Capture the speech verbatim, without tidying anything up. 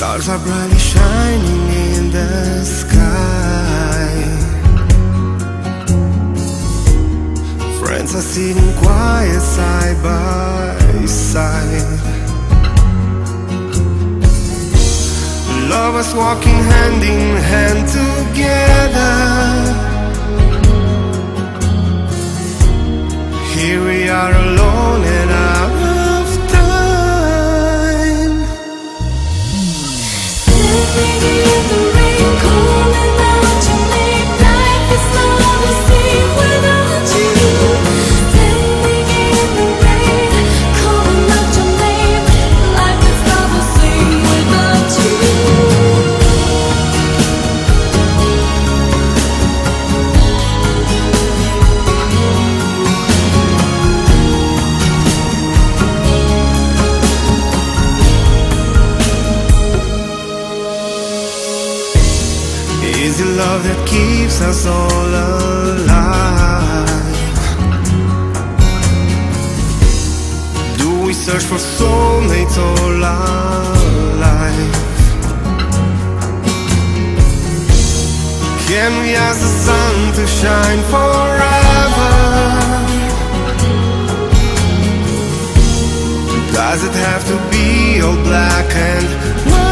Stars are brightly shining in the sky. Friends are sitting quiet side by side. Lovers walking hand in hand together. Here we are alone and out of time. Standing in the rain, calling out your name. Life is not the same without you. Standing in the rain, calling out your name. Life is not the same without you. Is it love that keeps us all alive? Do we search for soulmates all our life? Can we ask the sun to shine forever? Does it have to be all black and white?